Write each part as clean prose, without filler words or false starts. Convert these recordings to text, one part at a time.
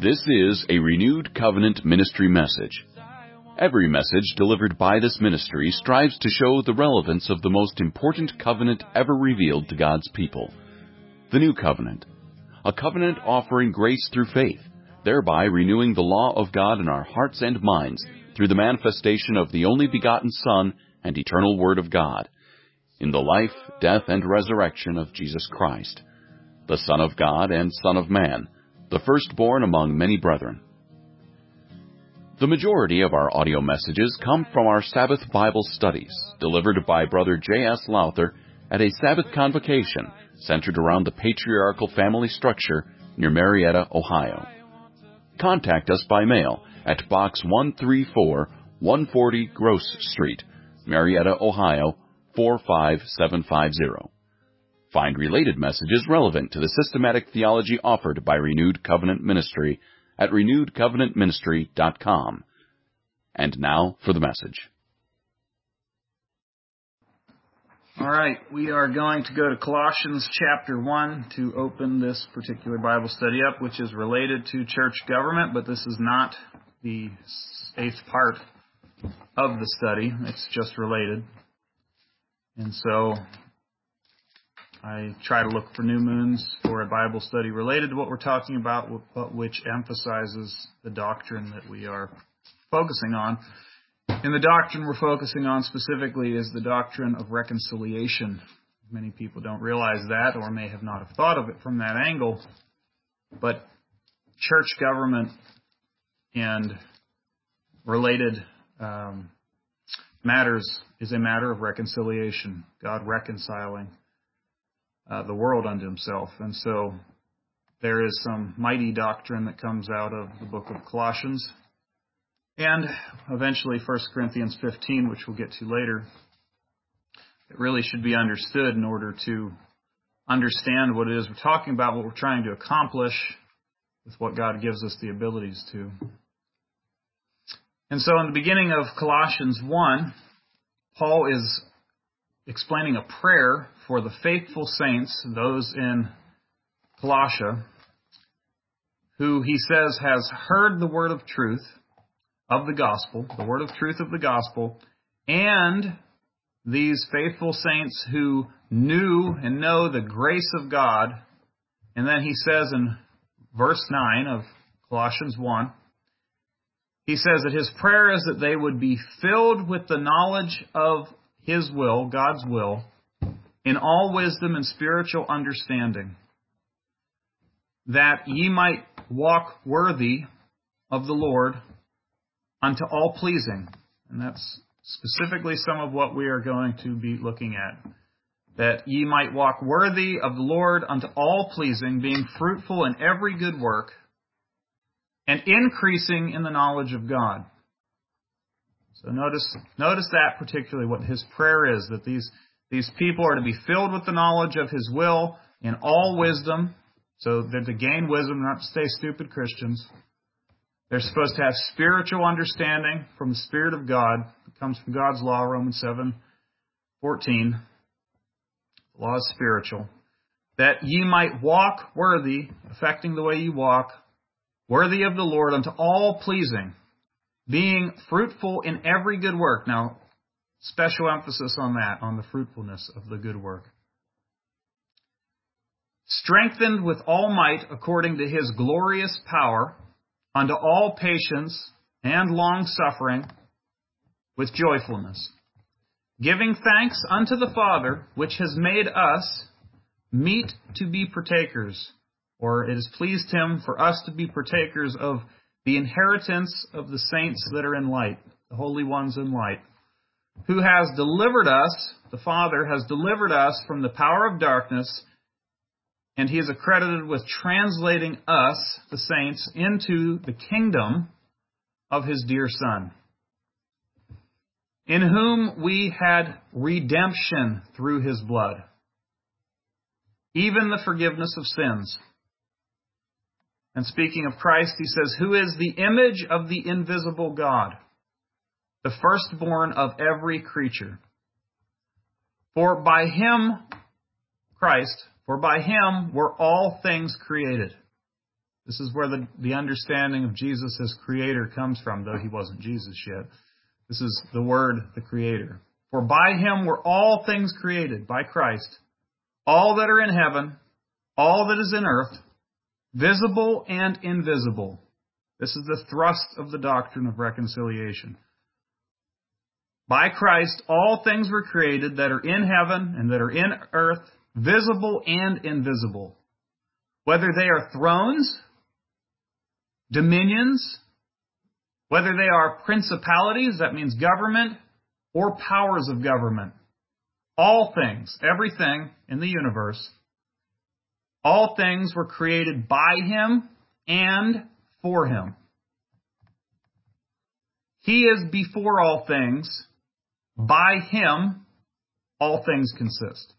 This is a Renewed Covenant Ministry message. Every message delivered by this ministry strives to show the relevance of the most important covenant ever revealed to God's people, the New Covenant, a covenant offering grace through faith, thereby renewing the law of God in our hearts and minds through the manifestation of the only begotten Son and eternal Word of God, in the life, death, and resurrection of Jesus Christ, the Son of God and Son of Man, the firstborn among many brethren. The majority of our audio messages come from our Sabbath Bible studies, delivered by Brother J.S. Lowther at a Sabbath convocation centered around the patriarchal family structure near Marietta, Ohio. Contact us by mail at Box 134, 140 Gross Street, Marietta, Ohio, 45750. Find related messages relevant to the systematic theology offered by Renewed Covenant Ministry at renewedcovenantministry.com. And now for the message. All right, we are going to go to Colossians chapter 1 to open this particular Bible study up, which is related to church government, but this is not the eighth part of the study. It's just related. And so I try to look for new moons for a Bible study related to what we're talking about, but which emphasizes the doctrine that we are focusing on. And the doctrine we're focusing on specifically is the doctrine of reconciliation. Many people don't realize that, or may have not have thought of it from that angle. But church government and related matters is a matter of reconciliation, God reconciling the world unto himself. And so there is some mighty doctrine that comes out of the book of Colossians and eventually 1 Corinthians 15, which we'll get to later. It really should be understood in order to understand what it is we're talking about, what we're trying to accomplish with what God gives us the abilities to. And so in the beginning of Colossians 1, Paul is explaining a prayer for the faithful saints, those in Colossia, who he says has heard the word of truth of the gospel, the word of truth of the gospel, and these faithful saints who knew and know the grace of God. And then he says in verse 9 of Colossians 1, he says that his prayer is that they would be filled with the knowledge of his will, God's will, in all wisdom and spiritual understanding, that ye might walk worthy of the Lord unto all pleasing. And that's specifically some of what we are going to be looking at. That ye might walk worthy of the Lord unto all pleasing, being fruitful in every good work, and increasing in the knowledge of God. So notice that particularly what his prayer is, that these people are to be filled with the knowledge of his will in all wisdom. So they're to gain wisdom, not to stay stupid Christians. They're supposed to have spiritual understanding from the Spirit of God. It comes from God's law, Romans 7:14. The law is spiritual. That ye might walk worthy, affecting the way you walk, worthy of the Lord unto all pleasing, being fruitful in every good work. Now, special emphasis on that, on the fruitfulness of the good work. Strengthened with all might according to his glorious power, unto all patience and long-suffering with joyfulness, giving thanks unto the Father, which has made us meet to be partakers, or it has pleased him for us to be partakers of the inheritance of the saints that are in light, the holy ones in light, who has delivered us, the Father has delivered us from the power of darkness, and he is accredited with translating us, the saints, into the kingdom of his dear Son, in whom we had redemption through his blood, even the forgiveness of sins. And speaking of Christ, he says, who is the image of the invisible God, the firstborn of every creature. For by him, Christ, for by him were all things created, This is where the understanding of Jesus as Creator comes from, though He wasn't Jesus yet. This is the Word, the Creator. For by Him were all things created, by Christ, all that are in heaven, all that is in earth, visible and invisible. This is the thrust of the doctrine of reconciliation. By Christ, all things were created that are in heaven and that are in earth, visible and invisible. Whether they are thrones, dominions, whether they are principalities, that means government, or powers of government. All things, everything in the universe, all things were created by Him and for Him. He is before all things. By Him, all things consist.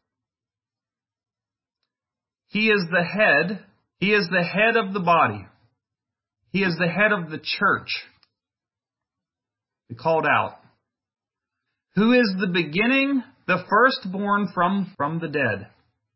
He is the head. He is the head of the body. He is the head of the church. He called out. Who is the beginning, the firstborn from the dead,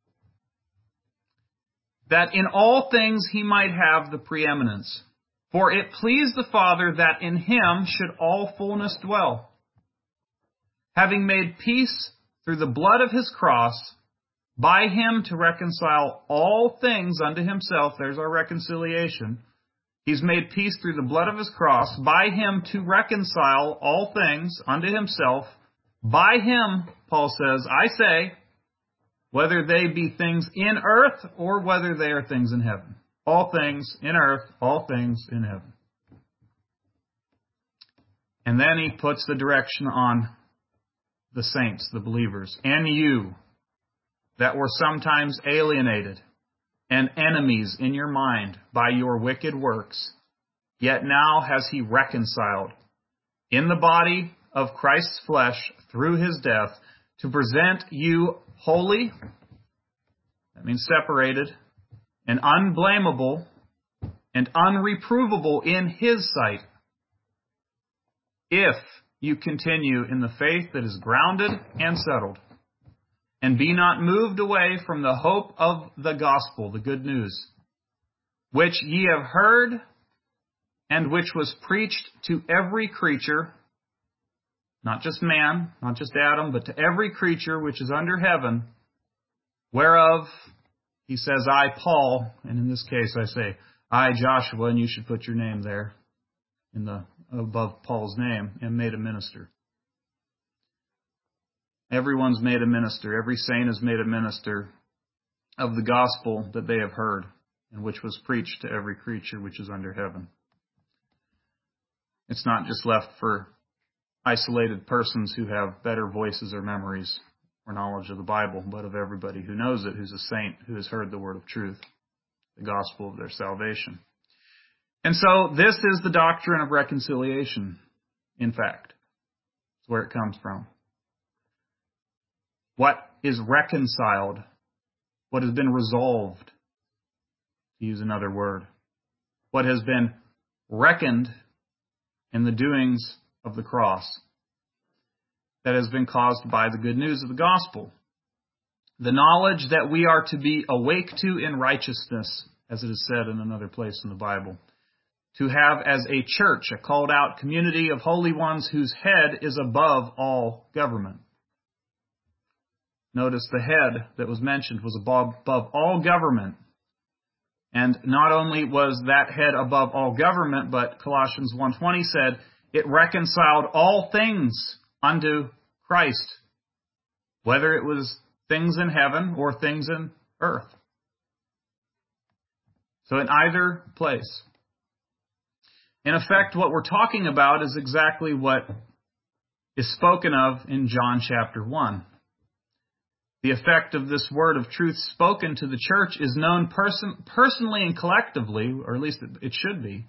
that in all things He might have the preeminence. For it pleased the Father that in Him should all fullness dwell, having made peace through the blood of His cross, by Him to reconcile all things unto Himself. There's our reconciliation. He's made peace through the blood of His cross, by Him to reconcile all things unto Himself. By Him, Paul says, I say, whether they be things in earth or whether they are things in heaven. All things in earth, all things in heaven. And then he puts the direction on the saints, the believers, and you that were sometimes alienated and enemies in your mind by your wicked works, yet now has He reconciled in the body of Christ's flesh through His death to present you holy, that means separated, and unblameable and unreprovable in His sight, if you continue in the faith that is grounded and settled, and be not moved away from the hope of the gospel, the good news, which ye have heard, and which was preached to every creature, not just man, not just Adam, but to every creature which is under heaven, whereof he says, I, Paul, and in this case I say, I, Joshua, and you should put your name there above Paul's name, am made a minister. Everyone's made a minister. Every saint is made a minister of the gospel that they have heard, and which was preached to every creature which is under heaven. It's not just left for isolated persons who have better voices or memories or knowledge of the Bible, but of everybody who knows it, who's a saint, who has heard the word of truth, the gospel of their salvation. And so this is the doctrine of reconciliation, in fact. It's where it comes from. What is reconciled, what has been resolved, to use another word, what has been reckoned in the doings of the cross, that has been caused by the good news of the gospel. The knowledge that we are to be awake to in righteousness, as it is said in another place in the Bible. To have as a church, a called out community of holy ones whose head is above all government. Notice the head that was mentioned was above all government. And not only was that head above all government, but Colossians 1:20 said, it reconciled all things unto Christ, whether it was things in heaven or things in earth. So in either place. In effect, what we're talking about is exactly what is spoken of in John chapter 1. The effect of this word of truth spoken to the church is known personally and collectively, or at least it should be.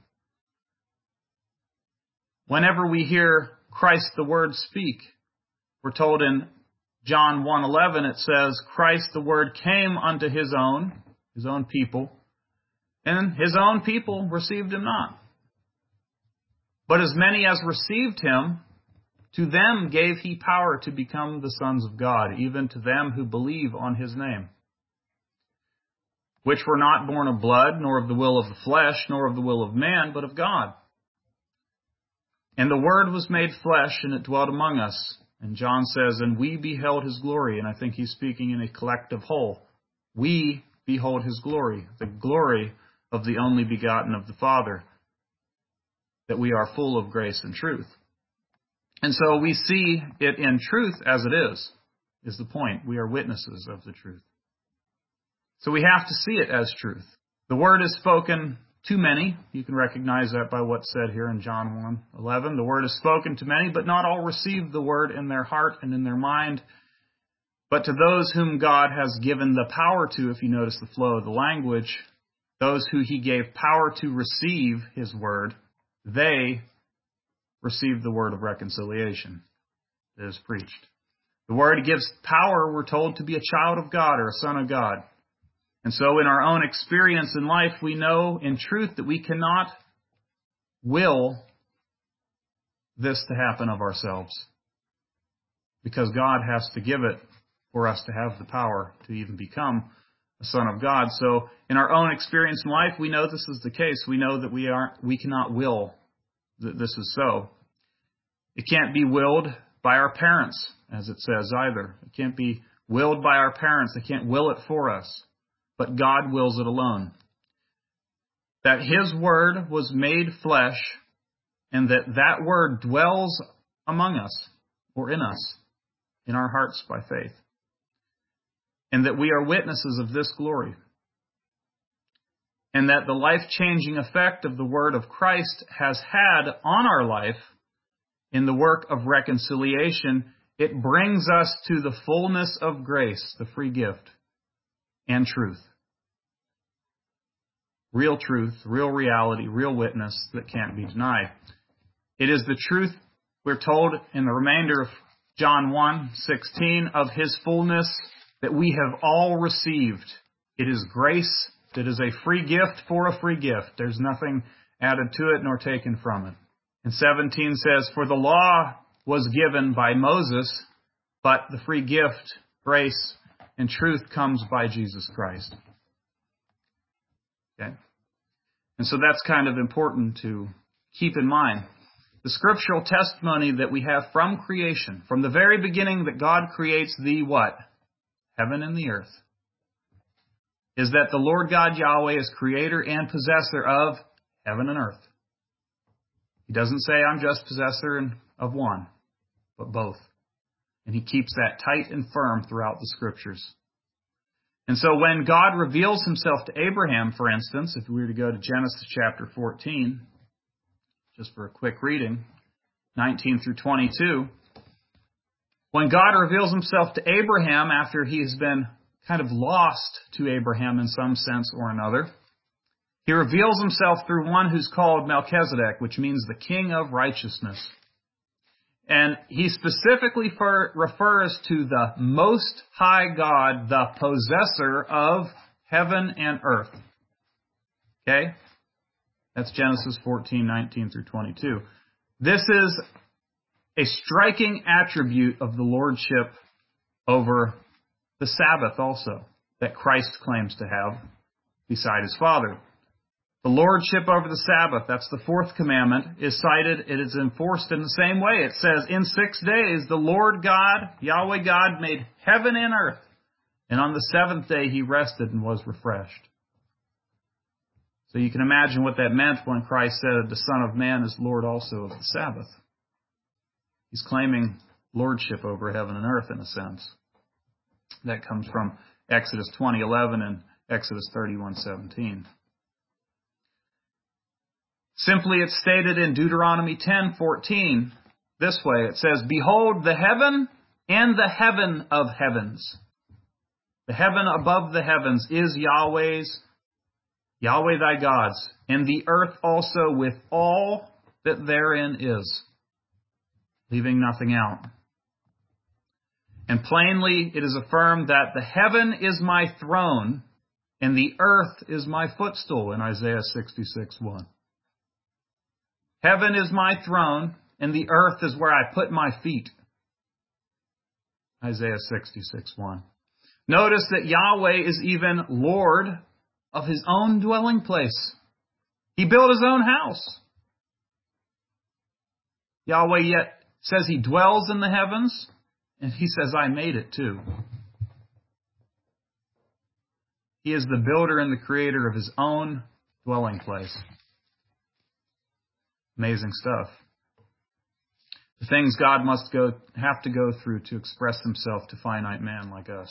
Whenever we hear Christ the Word speak, we're told in John 1:11, it says, Christ the Word came unto His own people, and His own people received Him not. But as many as received Him, to them gave He power to become the sons of God, even to them who believe on His name, which were not born of blood, nor of the will of the flesh, nor of the will of man, but of God. And the Word was made flesh, and it dwelt among us. And John says, and we beheld his glory. And I think he's speaking in a collective whole. We behold his glory, the glory of the only begotten of the Father, that we are full of grace and truth. And so we see it in truth as it is the point. We are witnesses of the truth. So we have to see it as truth. The Word is spoken to many. You can recognize that by what's said here in John 1:11. The Word is spoken to many, but not all receive the Word in their heart and in their mind. But to those whom God has given the power to, if you notice the flow of the language, those who he gave power to receive his Word, they receive the word of reconciliation that is preached. The Word gives power, we're told, to be a child of God or a son of God. And so in our own experience in life, we know in truth that we cannot will this to happen of ourselves, because God has to give it for us to have the power to even become a son of God. So in our own experience in life, we know this is the case. We know that we cannot will that this is so. It can't be willed by our parents, as it says either. It can't be willed by our parents. They can't will it for us. But God wills it alone. That his Word was made flesh, and that Word dwells among us, or in us, in our hearts by faith. And that we are witnesses of this glory. And that the life-changing effect of the Word of Christ has had on our life in the work of reconciliation, it brings us to the fullness of grace, the free gift, and truth. Real truth, real reality, real witness that can't be denied. It is the truth, we're told in the remainder of John 1:16, of his fullness that we have all received. It is grace that is a free gift for a free gift. There's nothing added to it nor taken from it. And 17 says, for the law was given by Moses, but the free gift, grace, and truth comes by Jesus Christ. Okay? And so that's kind of important to keep in mind. The scriptural testimony that we have from creation, from the very beginning that God creates the what? Heaven and the earth, is that the Lord God Yahweh is creator and possessor of heaven and earth. He doesn't say, I'm just possessor of one, but both. And he keeps that tight and firm throughout the scriptures. And so when God reveals himself to Abraham, for instance, if we were to go to Genesis chapter 14, just for a quick reading, 19 through 22, when God reveals himself to Abraham after he's been kind of lost to Abraham in some sense or another, he reveals himself through one who's called Melchizedek, which means the king of righteousness. And he specifically refers to the Most High God, the possessor of heaven and earth. Okay? That's Genesis 14:19 through 22. This is a striking attribute of the lordship over the Sabbath also, that Christ claims to have beside his Father. The lordship over the Sabbath, that's the fourth commandment, is cited, it is enforced in the same way. It says, in 6 days the Lord God, Yahweh God, made heaven and earth, and on the seventh day he rested and was refreshed. So you can imagine what that meant when Christ said the Son of Man is Lord also of the Sabbath. He's claiming lordship over heaven and earth in a sense. That comes from Exodus 20:11 and Exodus 31:17. Simply, it's stated in Deuteronomy 10:14 this way. It says, behold, the heaven and the heaven of heavens. The heaven above the heavens is Yahweh's, Yahweh thy God's, and the earth also with all that therein is, leaving nothing out. And plainly it is affirmed that the heaven is my throne and the earth is my footstool in Isaiah 66:1. Heaven is my throne, and the earth is where I put my feet. Isaiah 66:1. Notice that Yahweh is even Lord of his own dwelling place. He built his own house. Yahweh yet says he dwells in the heavens, and he says, I made it too. He is the builder and the creator of his own dwelling place. Amazing stuff. The things God must have to go through to express himself to finite man like us.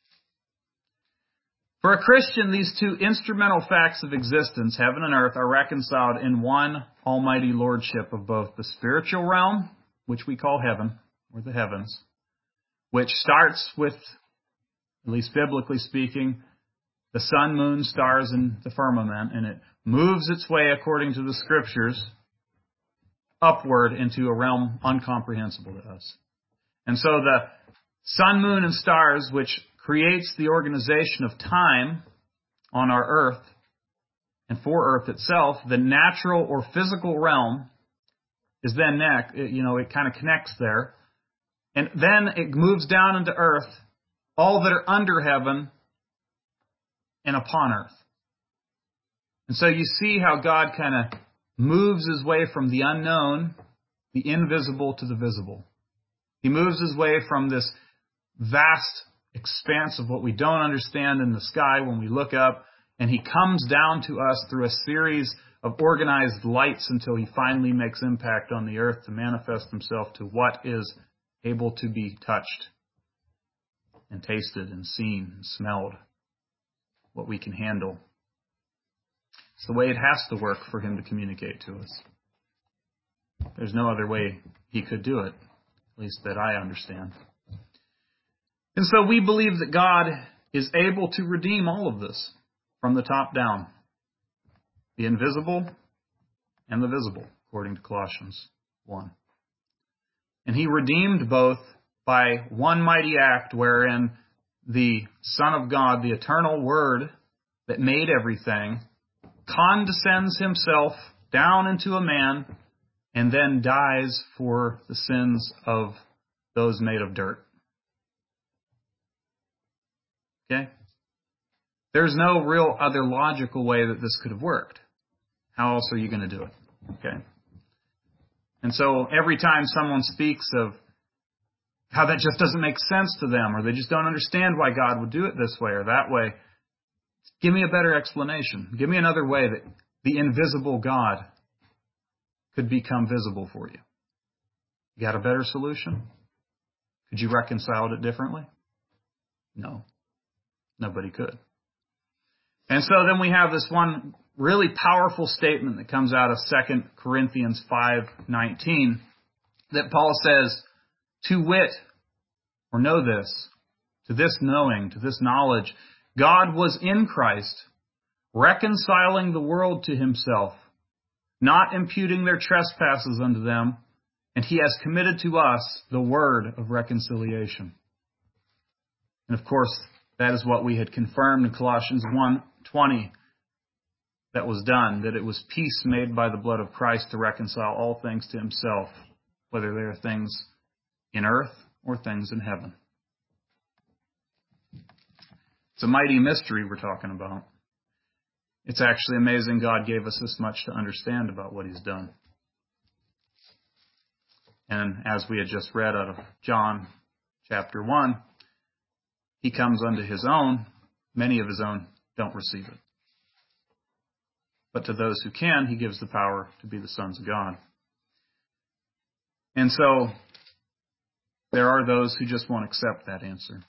For a Christian, these two instrumental facts of existence, heaven and earth, are reconciled in one almighty lordship of both the spiritual realm, which we call heaven, or the heavens, which starts with, at least biblically speaking, the sun, moon, stars, and the firmament, and it moves its way, according to the Scriptures, upward into a realm incomprehensible to us. And so the sun, moon, and stars, which creates the organization of time on our earth and for earth itself, the natural or physical realm is then next. It kind of connects there. And then it moves down into earth, all that are under heaven and upon earth. And so you see how God kind of moves his way from the unknown, the invisible, to the visible. He moves his way from this vast expanse of what we don't understand in the sky when we look up, and he comes down to us through a series of organized lights until he finally makes impact on the earth to manifest himself to what is able to be touched and tasted and seen and smelled, what we can handle. It's the way it has to work for him to communicate to us. There's no other way he could do it, at least that I understand. And so we believe that God is able to redeem all of this from the top down, the invisible and the visible, according to Colossians 1. And he redeemed both by one mighty act wherein the Son of God, the eternal Word that made everything, condescends himself down into a man and then dies for the sins of those made of dirt. Okay? There's no real other logical way that this could have worked. How else are you going to do it? Okay? And so every time someone speaks of how that just doesn't make sense to them, or they just don't understand why God would do it this way or that way, give me a better explanation. Give me another way that the invisible God could become visible for you. You got a better solution? Could you reconcile it differently? No. Nobody could. And so then we have this one really powerful statement that comes out of 2 Corinthians 5:19 that Paul says, to wit, or know this, to this knowing, to this knowledge, God was in Christ, reconciling the world to himself, not imputing their trespasses unto them, and he has committed to us the word of reconciliation. And of course, that is what we had confirmed in Colossians 1:20 that was done, that it was peace made by the blood of Christ to reconcile all things to himself, whether they are things in earth or things in heaven. It's a mighty mystery we're talking about. It's actually amazing God gave us this much to understand about what he's done. And as we had just read out of John chapter 1, he comes unto his own. Many of his own don't receive it. But to those who can, he gives the power to be the sons of God. And so there are those who just won't accept that answer.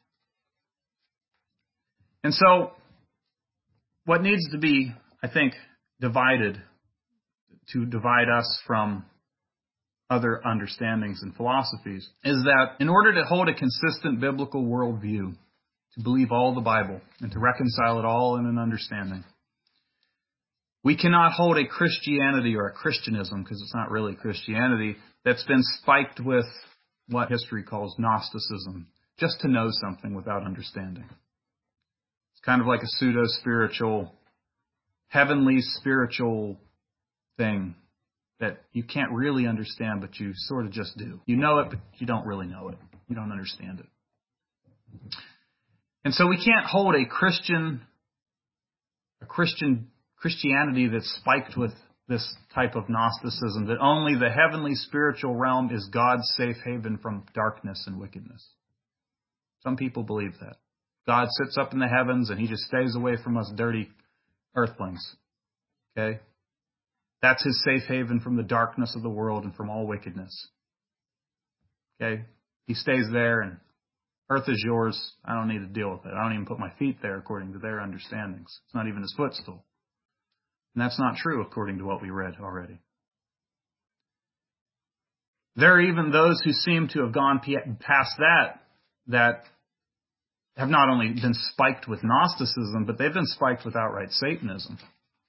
And so what needs to be, I think, divided to divide us from other understandings and philosophies is that in order to hold a consistent biblical worldview, to believe all the Bible and to reconcile it all in an understanding, we cannot hold a Christianity or a Christianism, because it's not really Christianity, that's been spiked with what history calls Gnosticism, just to know something without understanding. It's kind of like a pseudo-spiritual, heavenly spiritual thing that you can't really understand, but you sort of just do. You know it, but you don't really know it. You don't understand it. And so we can't hold a Christian a Christianity that's spiked with this type of Gnosticism, that only the heavenly spiritual realm is God's safe haven from darkness and wickedness. Some people believe that. God sits up in the heavens and he just stays away from us dirty earthlings. Okay? That's his safe haven from the darkness of the world and from all wickedness. Okay? He stays there and earth is yours. I don't need to deal with it. I don't even put my feet there according to their understandings. It's not even his footstool. And that's not true according to what we read already. There are even those who seem to have gone past that have not only been spiked with Gnosticism, but they've been spiked with outright Satanism.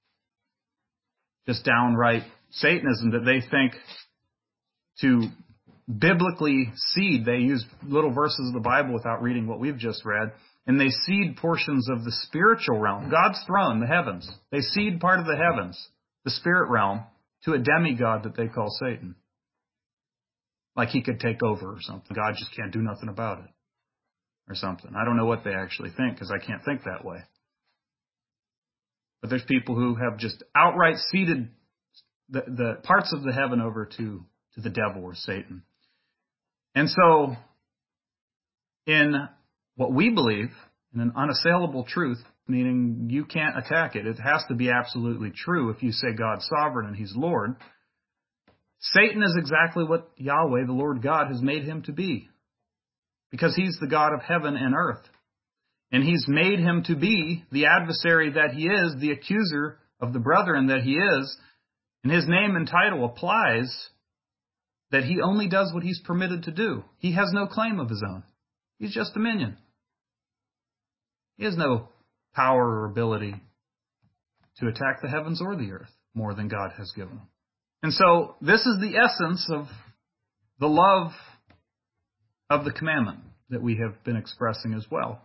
Just downright Satanism, that they think to biblically seed, they use little verses of the Bible without reading what we've just read, and they seed portions of the spiritual realm, God's throne, the heavens. They seed part of the heavens, the spirit realm, to a demigod that they call Satan. Like he could take over or something. God just can't do nothing about it. Or something. I don't know what they actually think, because I can't think that way. But there's people who have just outright ceded the parts of the heaven over to the devil or Satan. And so, in what we believe, in an unassailable truth, meaning you can't attack it, it has to be absolutely true if you say God's sovereign and he's Lord, Satan is exactly what Yahweh, the Lord God, has made him to be. Because he's the God of heaven and earth. And he's made him to be the adversary that he is, the accuser of the brethren that he is. And his name and title applies that he only does what he's permitted to do. He has no claim of his own. He's just a minion. He has no power or ability to attack the heavens or the earth more than God has given him. And so this is the essence of the love of the commandment that we have been expressing as well.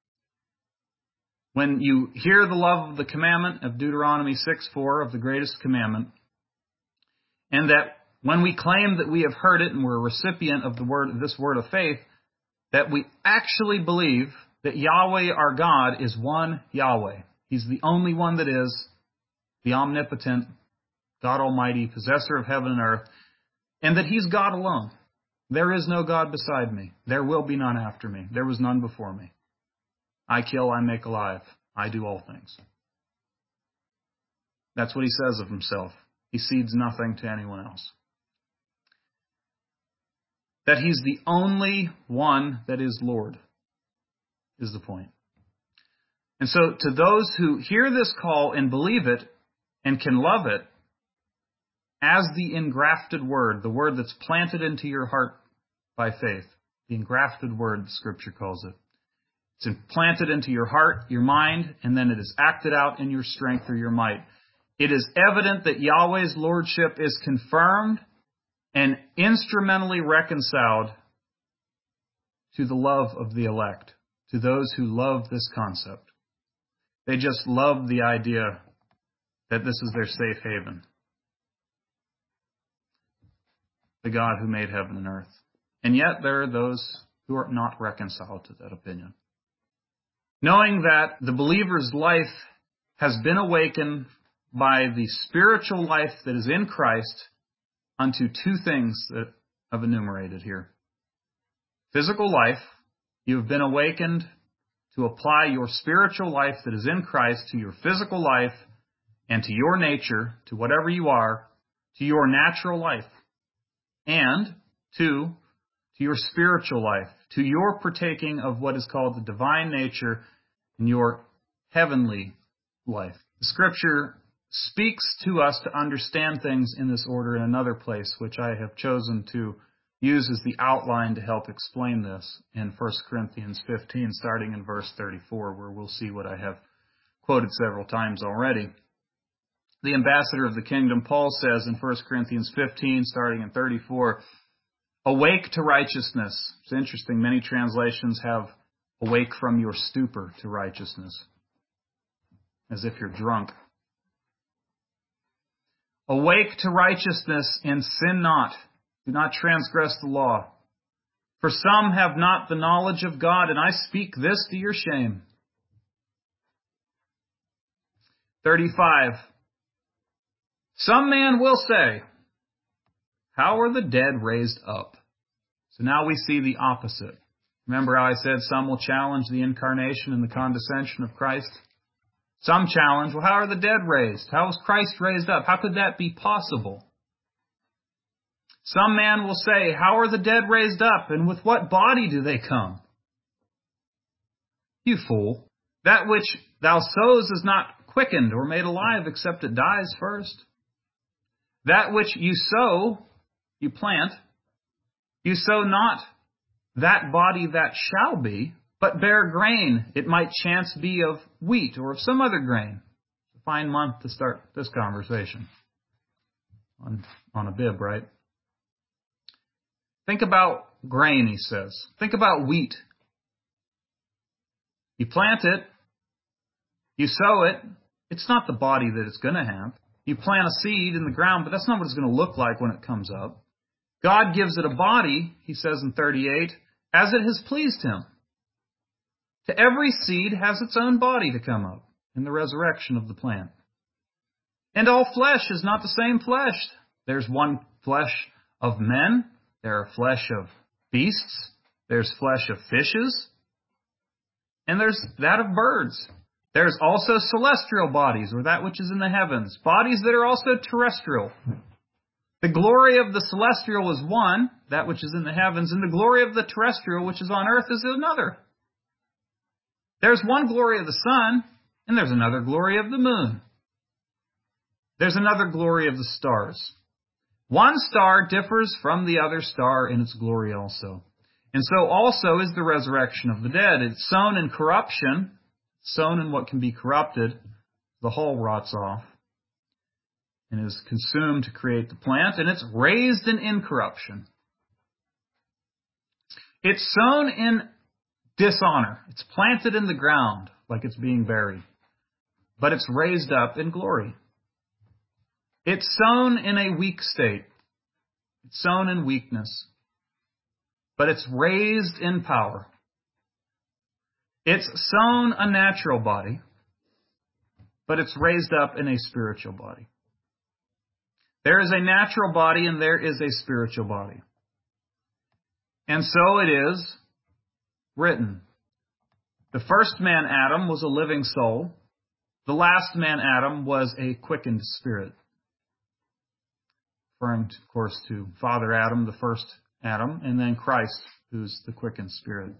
When you hear the love of the commandment of Deuteronomy 6:4 of the greatest commandment, and that when we claim that we have heard it and we're a recipient of this word of faith, that we actually believe that Yahweh our God is one Yahweh. He's the only one that is the omnipotent, God Almighty, possessor of heaven and earth, and that he's God alone. There is no God beside me. There will be none after me. There was none before me. I kill, I make alive. I do all things. That's what he says of himself. He cedes nothing to anyone else. That he's the only one that is Lord is the point. And so to those who hear this call and believe it and can love it as the engrafted word, the word that's planted into your heart by faith, the engrafted word, Scripture calls it. It's implanted into your heart, your mind, and then it is acted out in your strength or your might. It is evident that Yahweh's lordship is confirmed and instrumentally reconciled to the love of the elect, to those who love this concept. They just love the idea that this is their safe haven. The God who made heaven and earth. And yet there are those who are not reconciled to that opinion. Knowing that the believer's life has been awakened by the spiritual life that is in Christ unto two things that I've enumerated here. Physical life, you have been awakened to apply your spiritual life that is in Christ to your physical life and to your nature, to whatever you are, to your natural life. And, two, to your spiritual life, to your partaking of what is called the divine nature in your heavenly life. The Scripture speaks to us to understand things in this order in another place, which I have chosen to use as the outline to help explain this in 1 Corinthians 15, starting in verse 34, where we'll see what I have quoted several times already. The ambassador of the kingdom, Paul, says in 1 Corinthians 15, starting in 34, awake to righteousness. It's interesting, many translations have awake from your stupor to righteousness, as if you're drunk. Awake to righteousness and sin not. Do not transgress the law. For some have not the knowledge of God, and I speak this to your shame. 35. Some man will say, how are the dead raised up? So now we see the opposite. Remember how I said some will challenge the incarnation and the condescension of Christ? Some challenge, well, how are the dead raised? How is Christ raised up? How could that be possible? Some man will say, how are the dead raised up, and with what body do they come? You fool, that which thou sows is not quickened or made alive except it dies first. That which you sow, you plant, you sow not that body that shall be, but bear grain. It might chance be of wheat or of some other grain. A fine month to start this conversation on a bib, right? Think about grain, he says. Think about wheat. You plant it, you sow it. It's not the body that it's going to have. You plant a seed in the ground, but that's not what it's going to look like when it comes up. God gives it a body, he says in 38, as it has pleased him. To every seed has its own body to come up in the resurrection of the plant. And all flesh is not the same flesh. There's one flesh of men. There are flesh of beasts. There's flesh of fishes. And there's that of birds. There's also celestial bodies, or that which is in the heavens. Bodies that are also terrestrial. The glory of the celestial is one, that which is in the heavens, and the glory of the terrestrial, which is on earth, is another. There's one glory of the sun, and there's another glory of the moon. There's another glory of the stars. One star differs from the other star in its glory also. And so also is the resurrection of the dead. It's sown in corruption, sown in what can be corrupted. The hull rots off and is consumed to create the plant, and it's raised in incorruption. It's sown in dishonor. It's planted in the ground like it's being buried, but it's raised up in glory. It's sown in a weak state. It's sown in weakness, but it's raised in power. It's sown a natural body, but it's raised up in a spiritual body. There is a natural body and there is a spiritual body. And so it is written. The first man, Adam, was a living soul. The last man, Adam, was a quickened spirit. Referring, of course, to Father Adam, the first Adam, and then Christ, who's the quickened spirit.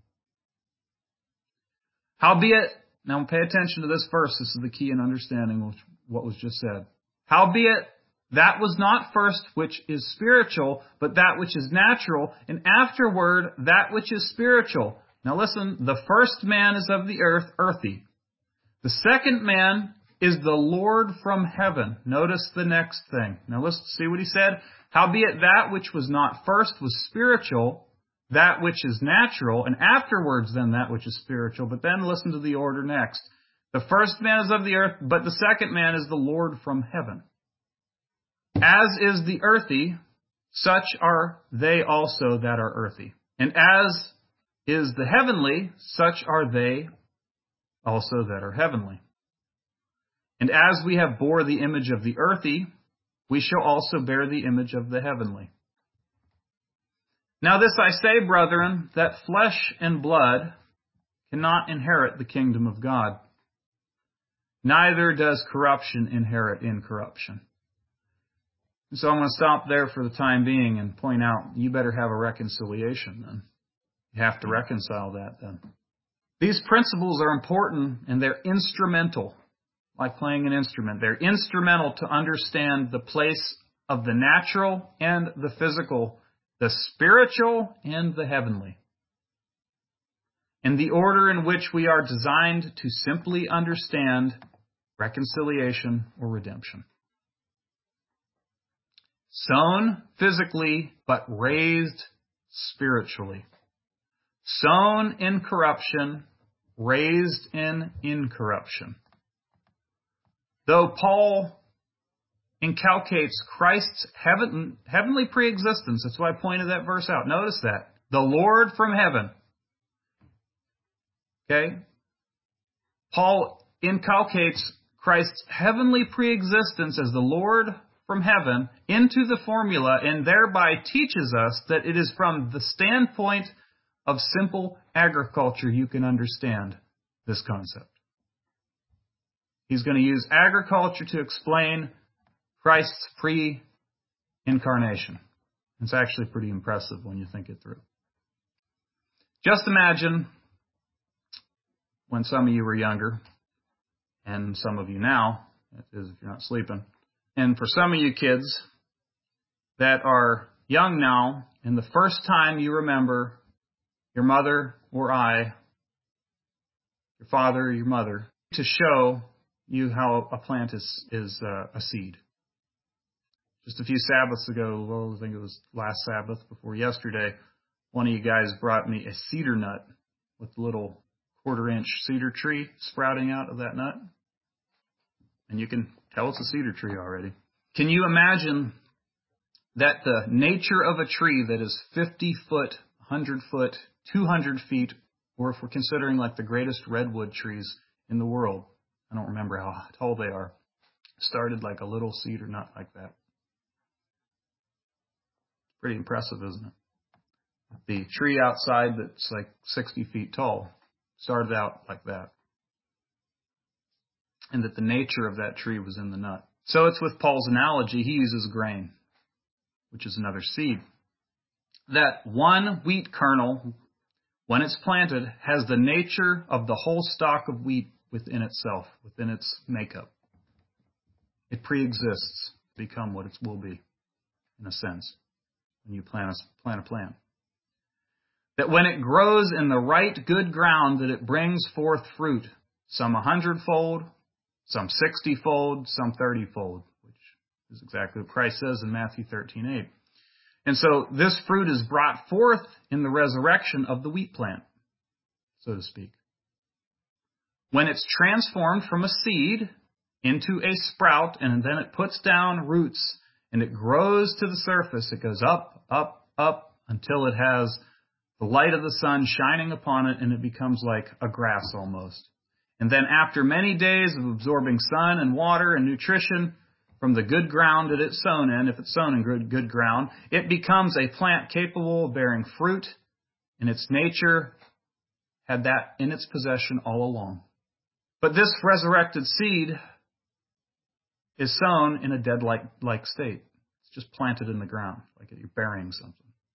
Howbeit, now pay attention to this verse. This is the key in understanding what was just said. Howbeit, that was not first which is spiritual, but that which is natural, and afterward that which is spiritual. Now listen, the first man is of the earth, earthy. The second man is the Lord from heaven. Notice the next thing. Now let's see what he said. Howbeit that which was not first was spiritual, that which is natural, and afterwards then that which is spiritual. But then listen to the order next. The first man is of the earth, but the second man is the Lord from heaven. As is the earthy, such are they also that are earthy. And as is the heavenly, such are they also that are heavenly. And as we have bore the image of the earthy, we shall also bear the image of the heavenly. Now this I say, brethren, that flesh and blood cannot inherit the kingdom of God. Neither does corruption inherit incorruption. So I'm going to stop there for the time being and point out you better have a reconciliation then. You have to reconcile that then. These principles are important and they're instrumental, like playing an instrument. They're instrumental to understand the place of the natural and the physical, the spiritual and the heavenly, and the order in which we are designed to simply understand reconciliation or redemption. Sown physically, but raised spiritually. Sown in corruption, raised in incorruption. Though Paul inculcates Christ's heavenly preexistence, that's why I pointed that verse out. Notice that. The Lord from heaven. Okay? Paul inculcates Christ's heavenly preexistence as the Lord from heaven into the formula and thereby teaches us that it is from the standpoint of simple agriculture you can understand this concept. He's going to use agriculture to explain Christ's pre-incarnation. It's actually pretty impressive when you think it through. Just imagine when some of you were younger, and some of you now, that is if you're not sleeping, and for some of you kids that are young now, and the first time you remember your mother or your father or your mother, to show you how a plant is a seed. Just a few Sabbaths ago, well, I think it was last Sabbath before yesterday, one of you guys brought me a cedar nut with a little 1/4-inch cedar tree sprouting out of that nut. And you can tell it's a cedar tree already. Can you imagine that the nature of a tree that is 50 foot, 100 foot, 200 feet, or if we're considering like the greatest redwood trees in the world, I don't remember how tall they are, started like a little cedar nut like that. Pretty impressive, isn't it? The tree outside that's like 60 feet tall started out like that. And that the nature of that tree was in the nut. So it's with Paul's analogy, he uses grain, which is another seed. That one wheat kernel, when it's planted, has the nature of the whole stalk of wheat within itself, within its makeup. It pre-exists to become what it will be, in a sense, when you plant a plant. That when it grows in the right good ground, that it brings forth fruit, some 100-fold, some 60-fold, some 30-fold, which is exactly what Christ says in Matthew 13:8. And so this fruit is brought forth in the resurrection of the wheat plant, so to speak. When it's transformed from a seed into a sprout, and then it puts down roots, and it grows to the surface, it goes up, up, up, until it has the light of the sun shining upon it, and it becomes like a grass almost. And then after many days of absorbing sun and water and nutrition from the good ground that it's sown in, if it's sown in good ground, it becomes a plant capable of bearing fruit, and its nature had that in its possession all along. But this resurrected seed is sown in a dead-like state. It's just planted in the ground, like you're burying something.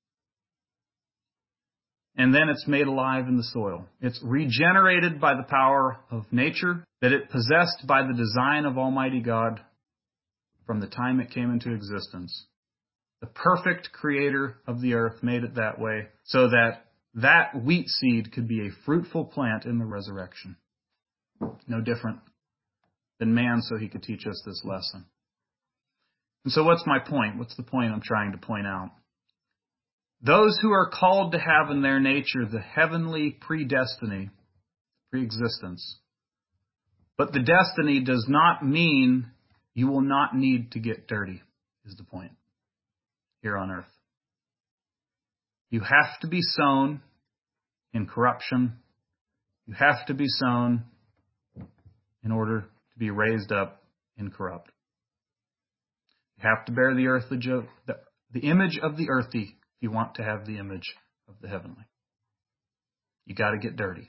And then it's made alive in the soil. It's regenerated by the power of nature that it possessed by the design of Almighty God from the time it came into existence. The perfect creator of the earth made it that way so that that wheat seed could be a fruitful plant in the resurrection. No different than man, so he could teach us this lesson. And so what's my point? What's the point I'm trying to point out? Those who are called to have in their nature the heavenly predestiny, preexistence. But the destiny does not mean you will not need to get dirty, is the point, here on earth. You have to be sown in corruption. You have to be sown in order to be raised up incorrupt. You have to bear the image of the earthy if you want to have the image of the heavenly. You got to get dirty.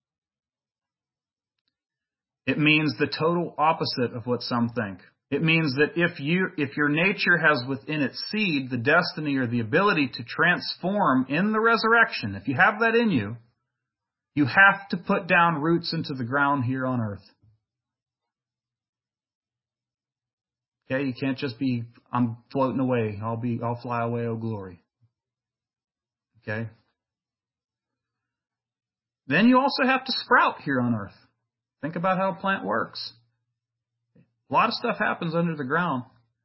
It means the total opposite of what some think. It means that if your nature has within its seed the destiny or the ability to transform in the resurrection, if you have that in you, you have to put down roots into the ground here on earth. Okay, you can't just be, I'm floating away. I'll fly away, oh glory. Okay? Then you also have to sprout here on earth. Think about how a plant works. A lot of stuff happens under the ground.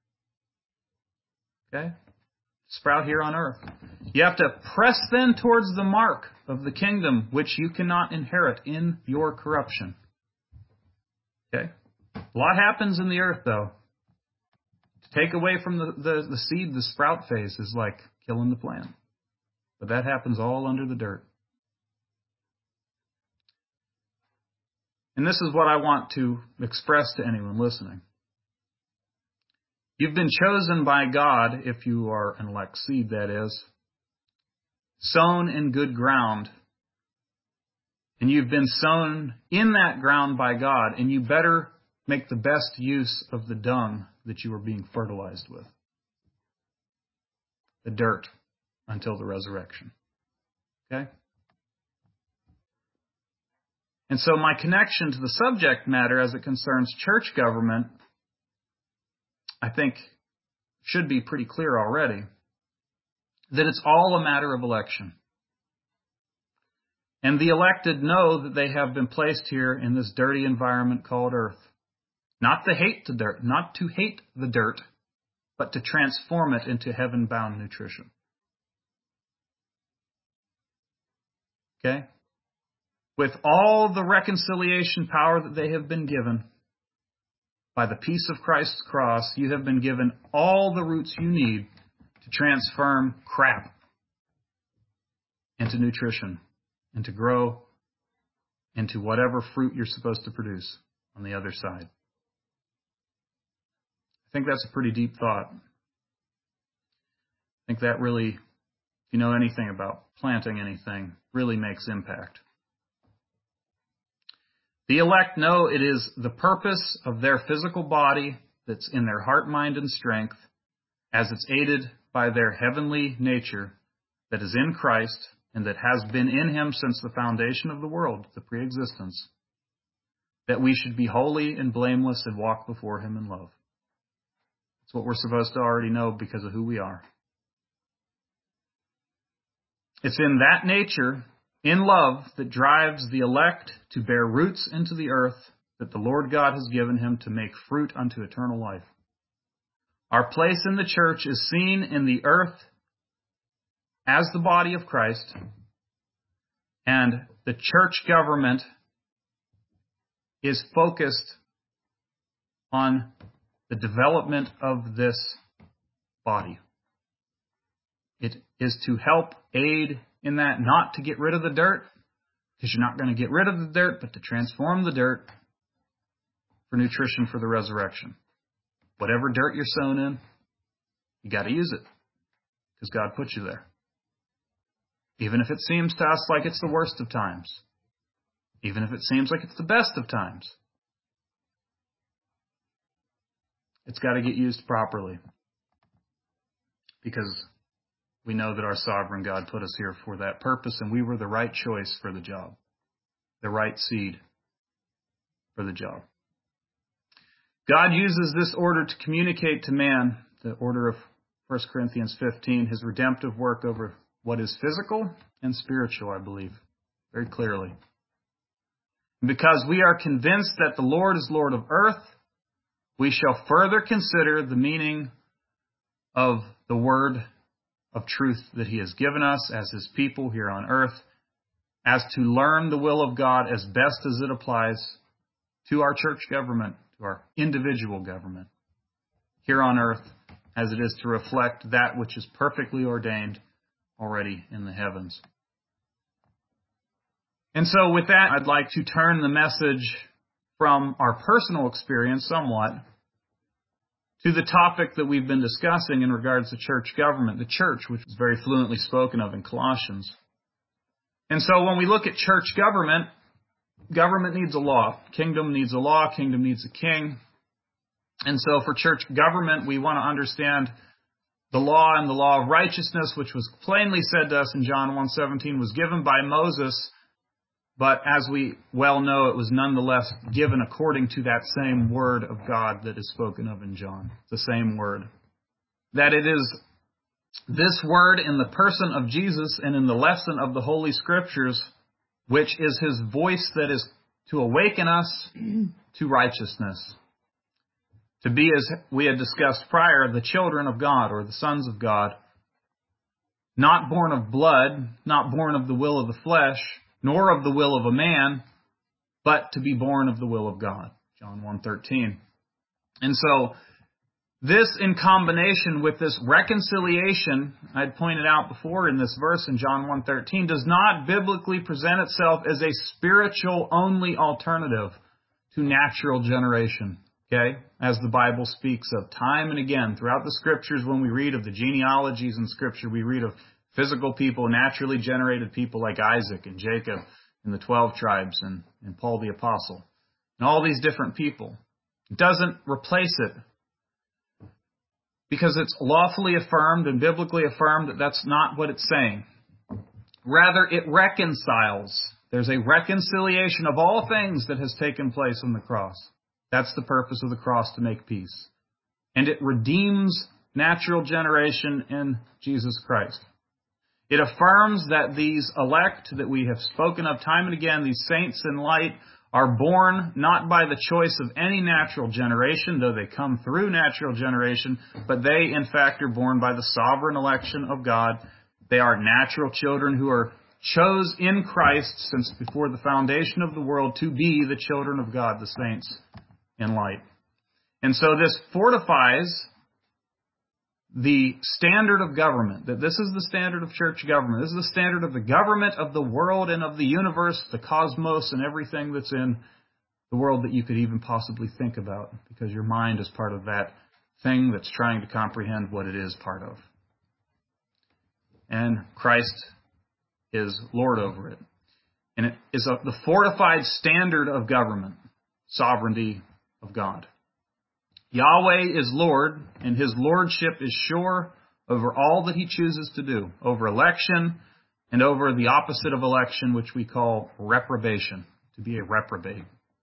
Okay? Sprout here on earth. You have to press then towards the mark of the kingdom which you cannot inherit in your corruption. Okay? A lot happens in the earth though. To take away from the seed, the sprout phase is like killing the plant. But that happens all under the dirt. And this is what I want to express to anyone listening. You've been chosen by God, if you are an elect seed, that is, sown in good ground. And you've been sown in that ground by God, and you better make the best use of the dung that you are being fertilized with. The dirt until the resurrection. Okay? And so my connection to the subject matter as it concerns church government, I think, should be pretty clear already. That it's all a matter of election. And the elected know that they have been placed here in this dirty environment called earth. Not to hate the dirt, but to transform it into heaven-bound nutrition. Okay? With all the reconciliation power that they have been given, by the peace of Christ's cross, you have been given all the roots you need to transform crap into nutrition and to grow into whatever fruit you're supposed to produce on the other side. I think that's a pretty deep thought. I think that really, if you know anything about planting anything, really makes impact. The elect know it is the purpose of their physical body that's in their heart, mind, and strength, as it's aided by their heavenly nature that is in Christ and that has been in Him since the foundation of the world, the preexistence, that we should be holy and blameless and walk before Him in love. It's what we're supposed to already know because of who we are. It's in that nature, in love, that drives the elect to bear roots into the earth that the Lord God has given him to make fruit unto eternal life. Our place in the church is seen in the earth as the body of Christ, and the church government is focused on the development of this body. It is to help aid in that, not to get rid of the dirt, because you're not going to get rid of the dirt, but to transform the dirt for nutrition for the resurrection. Whatever dirt you're sown in, you got to use it, because God put you there. Even if it seems to us like it's the worst of times, even if it seems like it's the best of times, it's got to get used properly, because we know that our sovereign God put us here for that purpose, and we were the right choice for the job, the right seed for the job. God uses this order to communicate to man, the order of 1 Corinthians 15, His redemptive work over what is physical and spiritual, I believe, very clearly. And because we are convinced that the Lord is Lord of earth, we shall further consider the meaning of the word of truth that He has given us as His people here on earth, as to learn the will of God as best as it applies to our church government, to our individual government here on earth, as it is to reflect that which is perfectly ordained already in the heavens. And so with that, I'd like to turn the message from our personal experience somewhat to the topic that we've been discussing in regards to church government, the church, which is very fluently spoken of in Colossians. And so when we look at church government, government needs a law. Kingdom needs a law. Kingdom needs a king. And so for church government, we want to understand the law and the law of righteousness, which was plainly said to us in John 1:17, was given by Moses. But as we well know, it was nonetheless given according to that same word of God that is spoken of in John. The same word. That it is this word in the person of Jesus and in the lesson of the Holy Scriptures, which is His voice that is to awaken us to righteousness. To be, as we had discussed prior, the children of God or the sons of God. Not born of blood, not born of the will of the flesh, nor of the will of a man, but to be born of the will of God. John 1:13. And so, this in combination with this reconciliation, I'd pointed out before in this verse in John 1:13, does not biblically present itself as a spiritual only alternative to natural generation. Okay? As the Bible speaks of time and again throughout the Scriptures, when we read of the genealogies in Scripture, we read of physical people, naturally generated people like Isaac and Jacob and the 12 tribes and Paul the Apostle and all these different people. It doesn't replace it because it's lawfully affirmed and biblically affirmed that that's not what it's saying. Rather, it reconciles. There's a reconciliation of all things that has taken place on the cross. That's the purpose of the cross, to make peace. And it redeems natural generation in Jesus Christ. It affirms that these elect that we have spoken of time and again, these saints in light, are born not by the choice of any natural generation, though they come through natural generation, but they, in fact, are born by the sovereign election of God. They are natural children who are chose in Christ since before the foundation of the world to be the children of God, the saints in light. And so this fortifies the standard of government, that this is the standard of church government. This is the standard of the government of the world and of the universe, the cosmos, and everything that's in the world that you could even possibly think about, because your mind is part of that thing that's trying to comprehend what it is part of. And Christ is Lord over it. And it is the fortified standard of government, sovereignty of God. Yahweh is Lord, and His lordship is sure over all that He chooses to do, over election and over the opposite of election, which we call reprobation, to be a reprobate.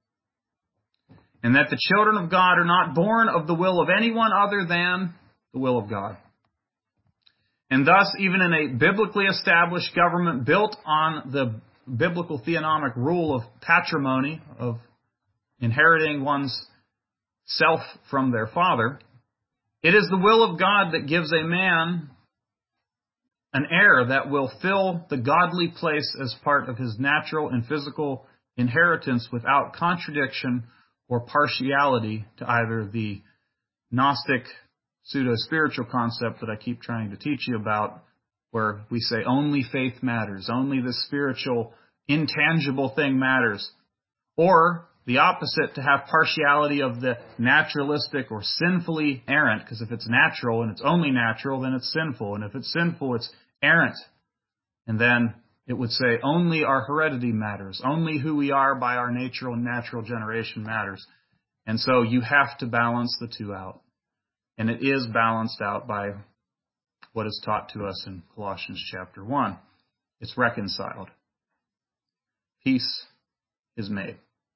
And that the children of God are not born of the will of anyone other than the will of God. And thus, even in a biblically established government built on the biblical theonomic rule of patrimony, of inheriting one's self from their father, it is the will of God that gives a man an heir that will fill the godly place as part of his natural and physical inheritance without contradiction or partiality to either the Gnostic pseudo-spiritual concept that I keep trying to teach you about, where we say only faith matters, only the spiritual, intangible thing matters, or the opposite, to have partiality of the naturalistic or sinfully errant, because if it's natural and it's only natural, then it's sinful. And if it's sinful, it's errant. And then it would say only our heredity matters. Only who we are by our nature and natural generation matters. And so you have to balance the two out. And it is balanced out by what is taught to us in Colossians chapter 1. It's reconciled. Peace is made.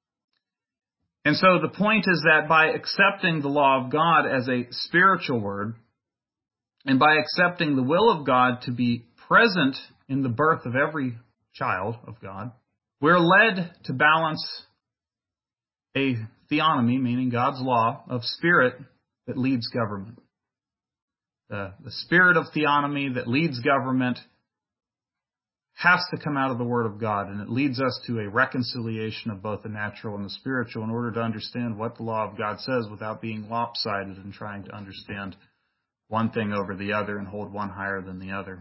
And so the point is that by accepting the law of God as a spiritual word, and by accepting the will of God to be present in the birth of every child of God, we're led to balance a theonomy, meaning God's law, of spirit that leads government. The spirit of theonomy that leads government has to come out of the Word of God, and it leads us to a reconciliation of both the natural and the spiritual in order to understand what the law of God says without being lopsided and trying to understand one thing over the other and hold one higher than the other.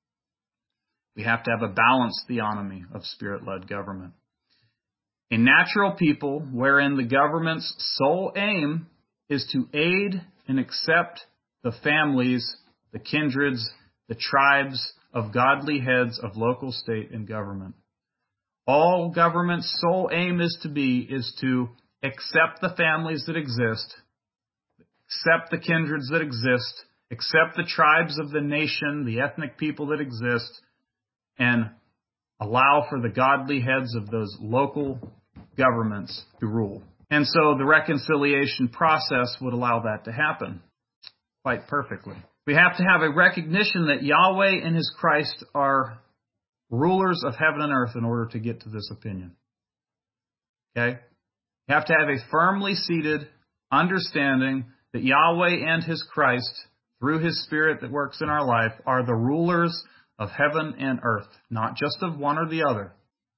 We have to have a balanced theonomy of spirit-led government. A natural people wherein the government's sole aim is to aid and accept the families, the kindreds, the tribes of godly heads of local, state, and government. All government's sole aim is to accept the families that exist, accept the kindreds that exist, accept the tribes of the nation, the ethnic people that exist, and allow for the godly heads of those local governments to rule. And so the reconciliation process would allow that to happen quite perfectly. We have to have a recognition that Yahweh and His Christ are rulers of heaven and earth in order to get to this opinion. Okay? You have to have a firmly seated understanding that Yahweh and His Christ, through His Spirit that works in our life, are the rulers of heaven and earth, not just of one or the other.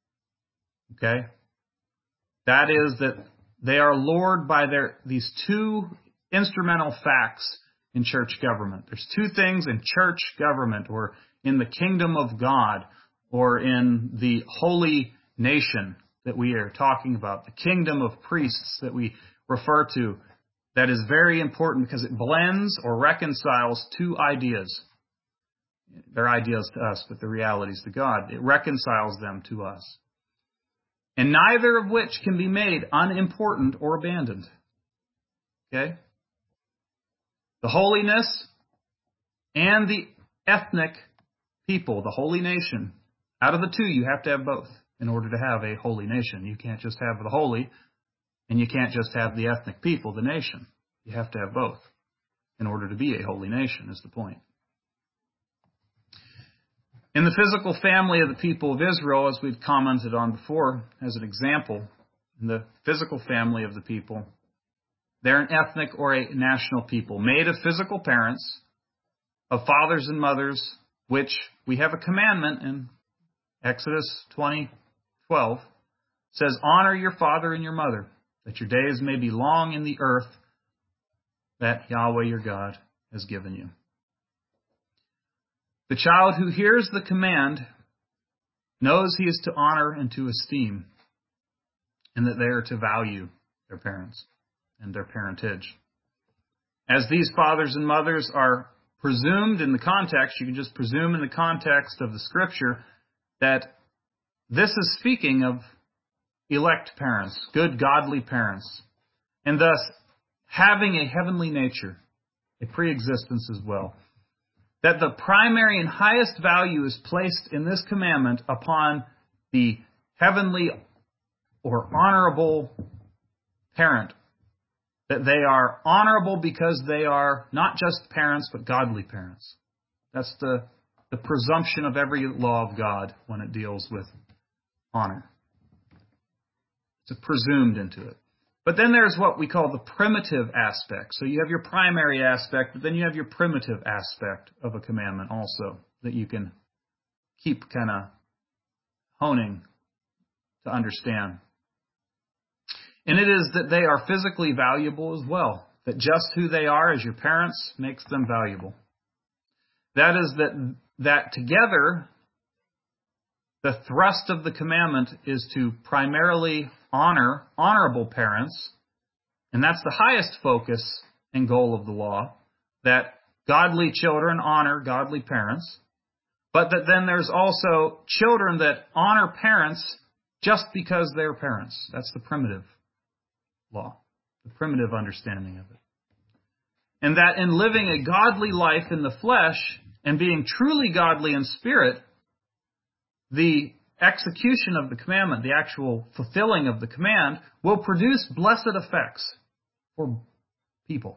Okay? That is that they are Lord by these two instrumental facts in church government. There's two things in church government, or in the kingdom of God, or in the holy nation, that we are talking about, the kingdom of priests that we refer to, that is very important because it blends or reconciles two ideas. They're ideas to us, but the realities to God. It reconciles them to us. And neither of which can be made unimportant or abandoned. Okay? The holiness and the ethnic people, the holy nation. Out of the two, you have to have both in order to have a holy nation. You can't just have the holy, and you can't just have the ethnic people, the nation. You have to have both in order to be a holy nation, is the point. In the physical family of the people of Israel, as we've commented on before, as an example, in the physical family of the people, they're an ethnic or a national people, made of physical parents, of fathers and mothers, which we have a commandment in Exodus 20:12, says, honor your father and your mother, that your days may be long in the earth that Yahweh your God has given you. The child who hears the command knows he is to honor and to esteem, and that they are to value their parents and their parentage. As these fathers and mothers are presumed in the context, you can just presume in the context of the Scripture that this is speaking of elect parents, good, godly parents, and thus having a heavenly nature, a pre-existence as well. That the primary and highest value is placed in this commandment upon the heavenly or honorable parent. That they are honorable because they are not just parents, but godly parents. That's the presumption of every law of God when it deals with honor. It's presumed into it. But then there's what we call the primitive aspect. So you have your primary aspect, but then you have your primitive aspect of a commandment also that you can keep kind of honing to understand. And it is that they are physically valuable as well. That just who they are as your parents makes them valuable. That is that together, the thrust of the commandment is to primarily honor honorable parents, and that's the highest focus and goal of the law, that godly children honor godly parents, but that then there's also children that honor parents just because they're parents. That's the primitive law, the primitive understanding of it. And that in living a godly life in the flesh and being truly godly in spirit, the execution of the commandment, the actual fulfilling of the command, will produce blessed effects for people.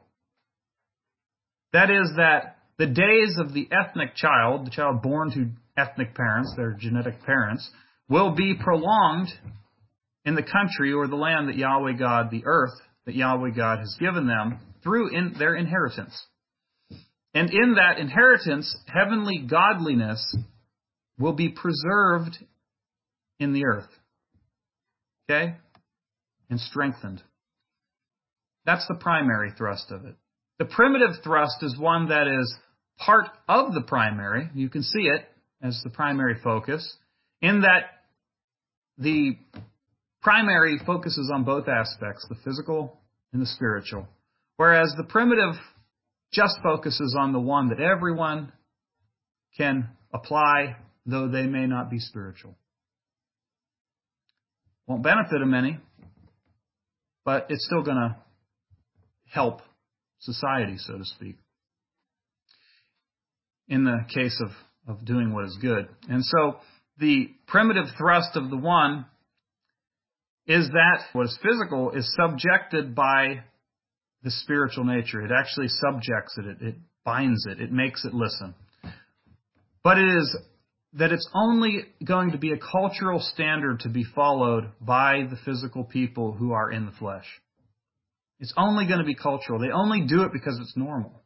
That is that the days of the ethnic child, the child born to ethnic parents, their genetic parents, will be prolonged in the country or the land that Yahweh God, the earth that Yahweh God has given them through their inheritance. And in that inheritance, heavenly godliness will be preserved in the earth. Okay? And strengthened. That's the primary thrust of it. The primitive thrust is one that is part of the primary. You can see it as the primary focus, in that the primary focuses on both aspects, the physical and the spiritual, whereas the primitive just focuses on the one that everyone can apply, though they may not be spiritual. Won't benefit them any, but it's still going to help society, so to speak, in the case of doing what is good. And so the primitive thrust of the one is that what is physical is subjected by the spiritual nature. It actually subjects it. It binds it. It makes it listen. But it is that it's only going to be a cultural standard to be followed by the physical people who are in the flesh. It's only going to be cultural. They only do it because it's normal.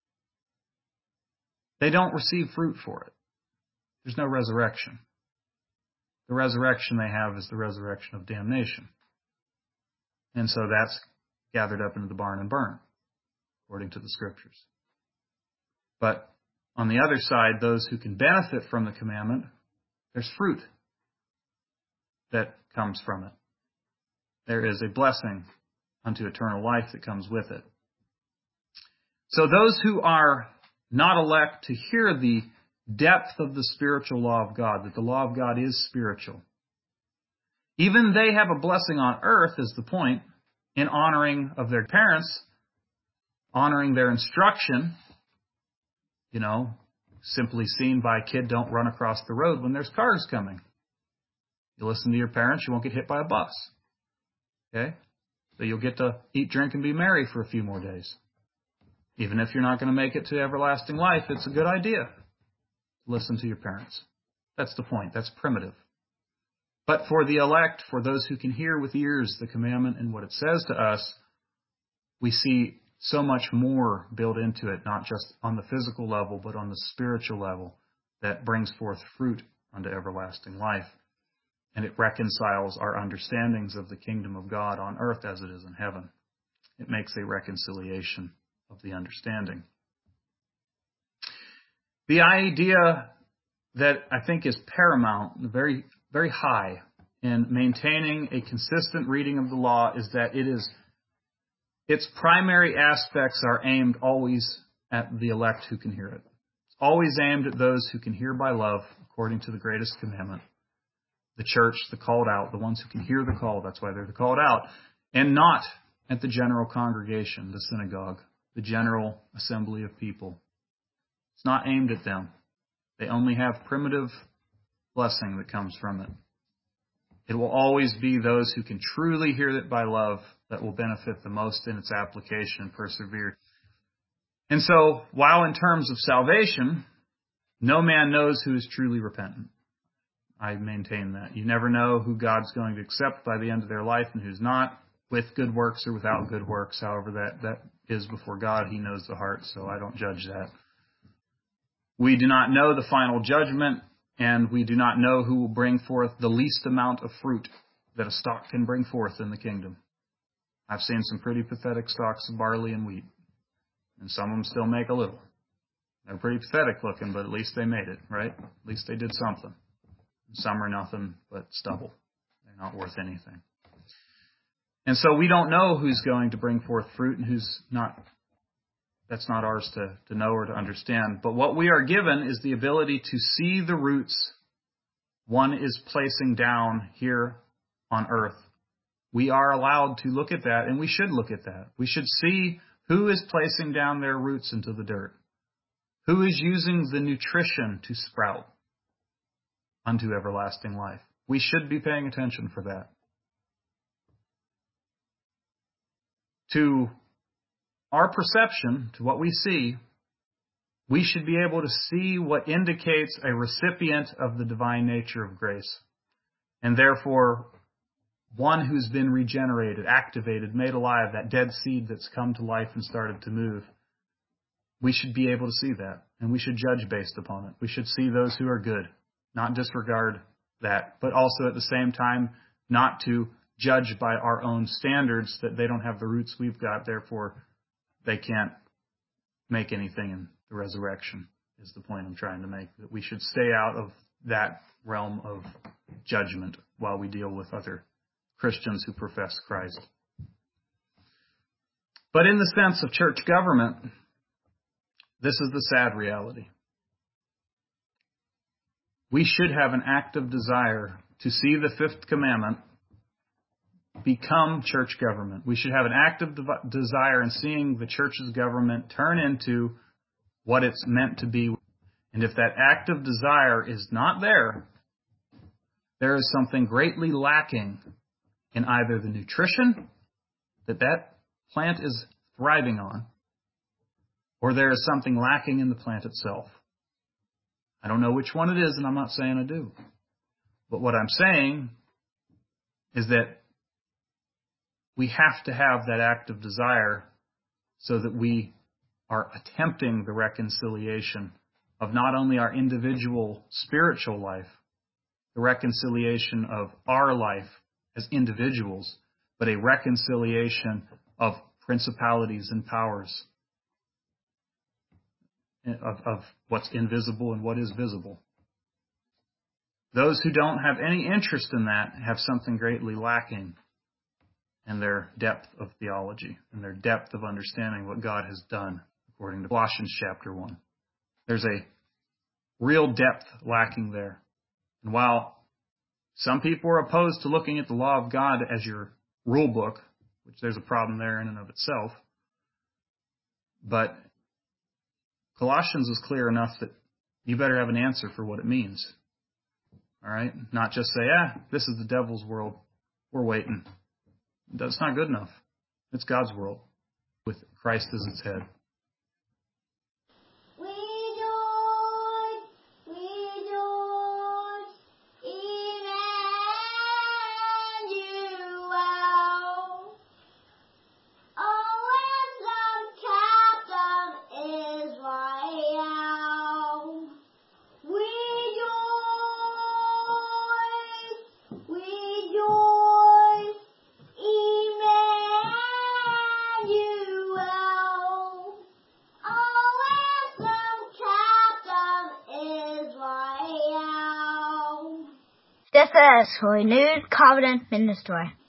They don't receive fruit for it. There's no resurrection. The resurrection they have is the resurrection of damnation. And so that's gathered up into the barn and burned, according to the Scriptures. But on the other side, those who can benefit from the commandment, there's fruit. that comes from it. There is a blessing unto eternal life that comes with it. So those who are not elect to hear the depth of the spiritual law of God, that the law of God is spiritual, even they have a blessing on earth, is the point, in honoring of their parents, honoring their instruction, simply seen by a kid, don't run across the road when there's cars coming. You listen to your parents, you won't get hit by a bus. Okay? So you'll get to eat, drink, and be merry for a few more days. Even if you're not going to make it to everlasting life, it's a good idea to listen to your parents. That's the point. That's primitive. But for the elect, for those who can hear with ears the commandment and what it says to us, we see so much more built into it, not just on the physical level, but on the spiritual level, that brings forth fruit unto everlasting life. And it reconciles our understandings of the kingdom of God on earth as it is in heaven. It makes a reconciliation of the understanding. The idea that I think is paramount, very, very high in maintaining a consistent reading of the law, is that its primary aspects are aimed always at the elect who can hear it. It's always aimed at those who can hear by love, according to the greatest commandment. The church, the called out, the ones who can hear the call, that's why they're the called out, and not at the general congregation, the synagogue, the general assembly of people. It's not aimed at them. They only have primitive blessing that comes from it. It will always be those who can truly hear it by love that will benefit the most in its application and persevere. And so, while in terms of salvation, no man knows who is truly repentant. I maintain that. You never know who God's going to accept by the end of their life and who's not, with good works or without good works. However, that is before God. He knows the heart, so I don't judge that. We do not know the final judgment, and we do not know who will bring forth the least amount of fruit that a stalk can bring forth in the kingdom. I've seen some pretty pathetic stalks of barley and wheat, and some of them still make a little. They're pretty pathetic looking, but at least they made it, right? At least they did something. Some are nothing but stubble. They're not worth anything. And so we don't know who's going to bring forth fruit and who's not. That's not ours to know or to understand. But what we are given is the ability to see the roots one is placing down here on earth. We are allowed to look at that, and we should look at that. We should see who is placing down their roots into the dirt, who is using the nutrition to sprout unto everlasting life. We should be paying attention for that. To our perception, to what we see, we should be able to see what indicates a recipient of the divine nature of grace, and therefore one who's been regenerated, activated, made alive, that dead seed that's come to life and started to move. We should be able to see that, and we should judge based upon it. We should see those who are good, not disregard that, but also at the same time not to judge by our own standards that they don't have the roots we've got, therefore they can't make anything in the resurrection, is the point I'm trying to make. That we should stay out of that realm of judgment while we deal with other Christians who profess Christ. But in the sense of church government, this is the sad reality. We should have an active desire to see the fifth commandment become church government. We should have an active desire in seeing the church's government turn into what it's meant to be. And if that active desire is not there, there is something greatly lacking in either the nutrition that plant is thriving on, or there is something lacking in the plant itself. I don't know which one it is, and I'm not saying I do. But what I'm saying is that we have to have that active desire so that we are attempting the reconciliation of not only our individual spiritual life, the reconciliation of our life as individuals, but a reconciliation of principalities and powers, of what's invisible and what is visible. Those who don't have any interest in that have something greatly lacking in their depth of theology and their depth of understanding what God has done, according to Colossians chapter 1. There's a real depth lacking there. And while some people are opposed to looking at the law of God as your rule book, which there's a problem there in and of itself, but Colossians is clear enough that you better have an answer for what it means. All right? Not just say, this is the devil's world. We're waiting. That's not good enough. It's God's world with Christ as its head. This is Renewed Covenant Ministry.